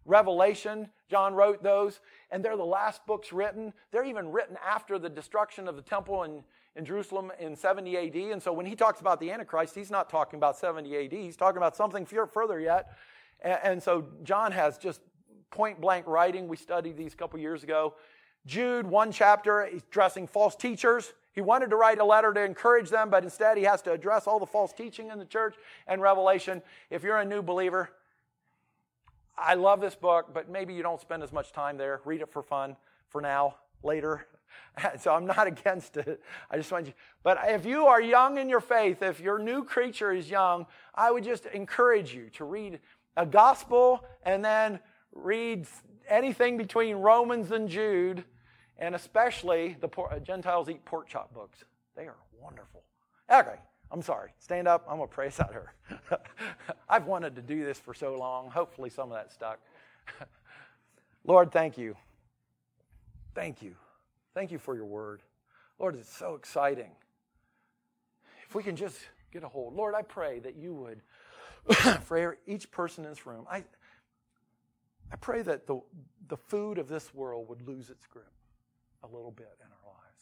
A: Revelation, John wrote those, and they're the last books written. They're even written after the destruction of the temple in Jerusalem in 70 AD. And so when he talks about the Antichrist, he's not talking about 70 AD. He's talking about something further yet. And so John has just point-blank writing. We studied these a couple years ago. Jude, one chapter, he's addressing false teachers. He wanted to write a letter to encourage them, but instead he has to address all the false teaching in the church. And Revelation, if you're a new believer, I love this book, but maybe you don't spend as much time there. Read it for fun for now, later. So I'm not against it. I just want you. But if you are young in your faith, if your new creature is young, I would just encourage you to read a gospel and then read anything between Romans and Jude, and especially the Gentiles Eat Pork Chop books. They are wonderful. Okay, I'm sorry. Stand up. I'm going to pray us out here. I've wanted to do this for so long. Hopefully some of that stuck. Lord, thank you. Thank you. Thank you for your word. Lord, it's so exciting. If we can just get a hold. Lord, I pray that you would, for each person in this room, I pray that the food of this world would lose its grip a little bit in our lives.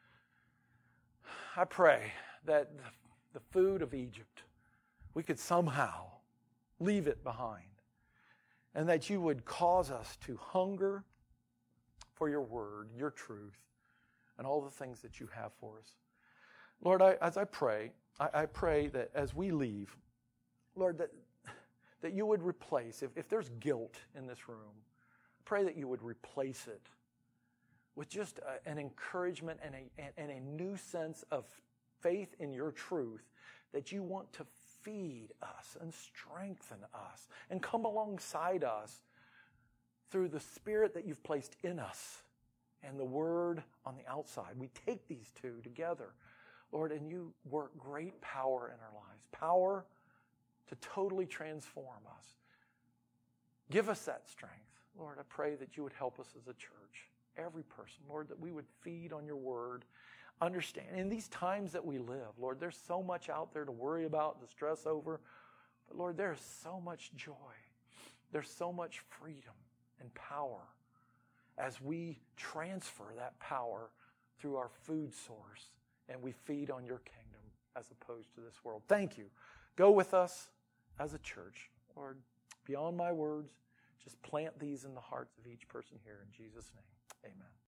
A: I pray that the food of Egypt, we could somehow leave it behind, and that you would cause us to hunger for your word, your truth, and all the things that you have for us. Lord, as I pray that as we leave, Lord, that you would replace, if there's guilt in this room, pray that you would replace it with just an encouragement and a new sense of faith in your truth, that you want to feed us and strengthen us and come alongside us through the Spirit that you've placed in us and the Word on the outside. We take these two together, Lord, and you work great power in our lives. Power to totally transform us. Give us that strength. Lord, I pray that you would help us as a church, every person, Lord, that we would feed on your word. Understand, in these times that we live, Lord, there's so much out there to worry about, to stress over. But Lord, there's so much joy. There's so much freedom and power as we transfer that power through our food source and we feed on your kingdom as opposed to this world. Thank you. Go with us as a church. Lord, beyond my words, just plant these in the hearts of each person here in Jesus' name. Amen.